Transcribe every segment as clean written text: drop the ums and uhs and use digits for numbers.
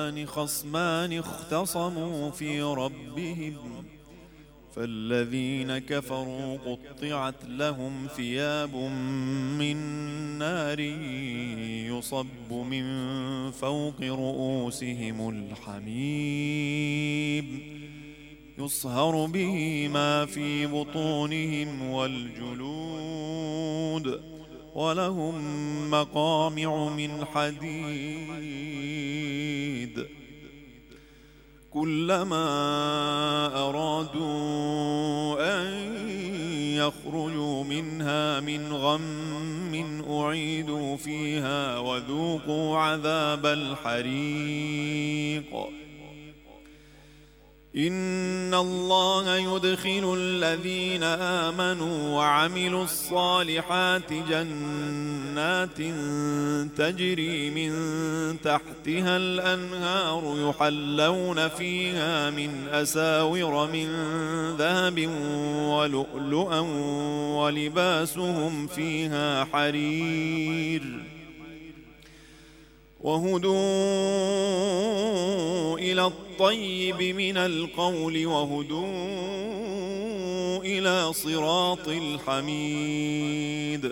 هذان خصمان اختصموا في ربهم فالذين كفروا قطعت لهم ثياب من نار يصب من فوق رؤوسهم الحميم يصهر به ما في بطونهم والجلود ولهم مقامع من حديد كلما أرادوا أن يخرجوا منها من غم أعيدوا فيها وذوقوا عذاب الحريق إن الله يدخل الذين آمنوا وعملوا الصالحات جنات تجري من تحتها الأنهار يحلون فيها من أساور من ذهب ولؤلؤا ولباسهم فيها حرير وهدوا إلى الطيب من القول وهدوا إلى صراط الحميد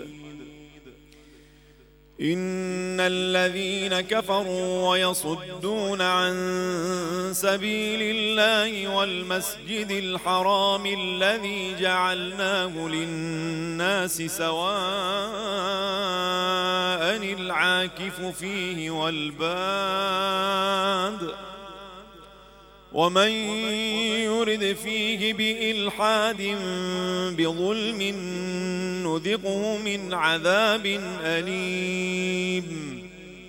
إن الذين كفروا ويصدون عن سبيل الله والمسجد الحرام الذي جعلناه للناس سواء العاكف فيه والباد ومن يرد فيه بإلحاد بظلم نذقه من عذاب أليم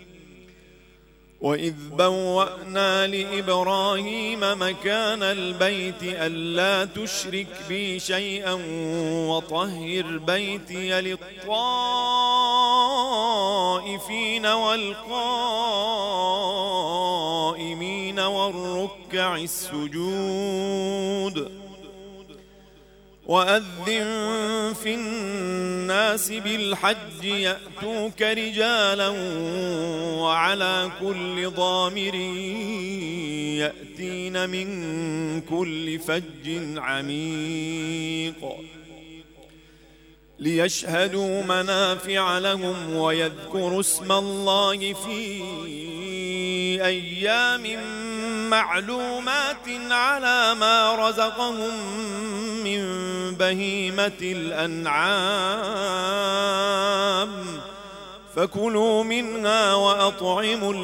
وإذ بوأنا لإبراهيم مكان البيت ألا تشرك بي شيئا وطهر بيتي للطائفين والقائمين والركع السجود وأذن في الناس بالحج يأتوك رجالا وعلى كل ضامر يأتين من كل فج عميق ليشهدوا منافع لهم ويذكروا اسم الله في أيام معلومات على ما رزقهم من بهيمة الأنعام فكلوا منها وأطعموا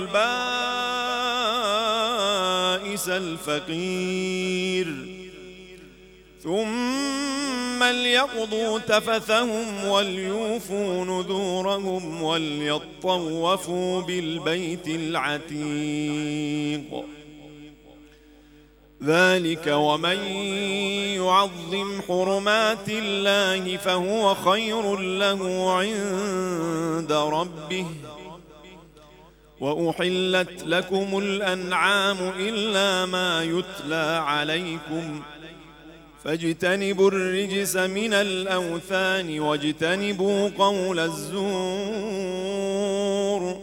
البائس الفقير ثم ليقضوا تفثهم وليوفوا نذورهم وليطوفوا بالبيت العتيق ذلك ومن يعظم حرمات الله فهو خير له عند ربه وأحلت لكم الأنعام إلا ما يتلى عليكم فاجتنبوا الرجس من الأوثان واجتنبوا قول الزور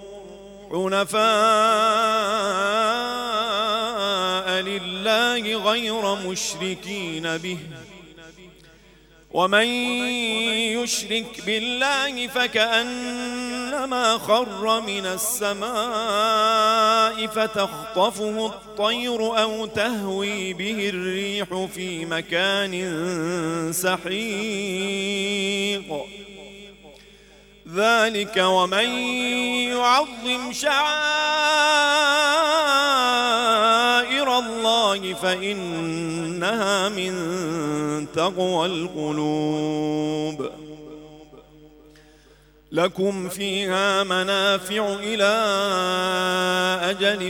حنفاء لله غير مشركين به ومن يشرك بالله فكأنما خر من السماء فتخطفه الطير أو تهوي به الريح في مكان سحيق ذلك ومن يعظم شعائر الله فإنها من تقوى القلوب لكم فيها منافع إلى أجل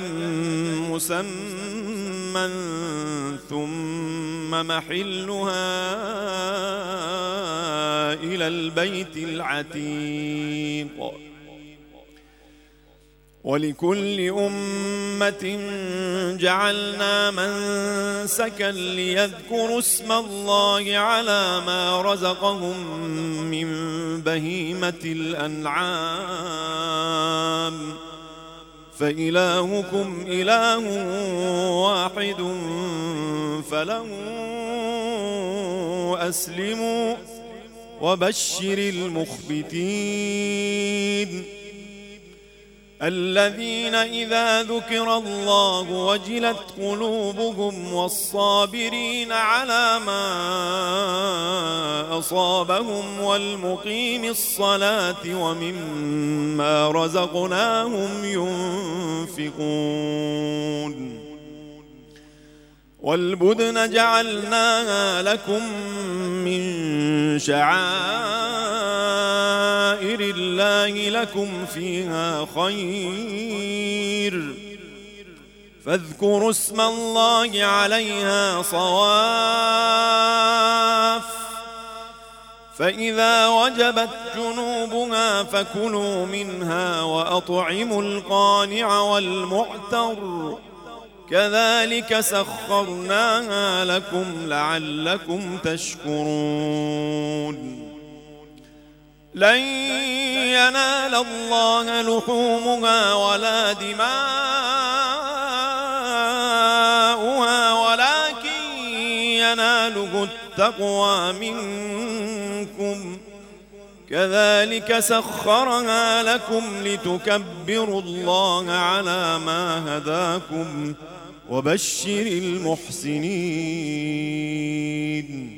مسمى ثم محلها إلى البيت العتيق ولكل أمة جعلنا منسكا ليذكروا اسم الله على ما رزقهم من بهيمة الأنعام فإلهكم إله واحد فله أسلموا وبشر المخبتين الذين إذا ذكر الله وجلت قلوبهم والصابرين على ما أصابهم والمقيم الصلاة ومما رزقناهم ينفقون والبدن جعلناها لكم من شعائر الله لكم فيها خير فاذكروا اسم الله عليها صواف فإذا وجبت جنوبها فكلوا منها وأطعموا القانع والمعتر كذلك سخرناها لكم لعلكم تشكرون لن ينال الله لحومها ولا دماؤها ولكن يناله التقوى منكم كذلك سخرها لكم لتكبروا الله على ما هداكم وبشر المحسنين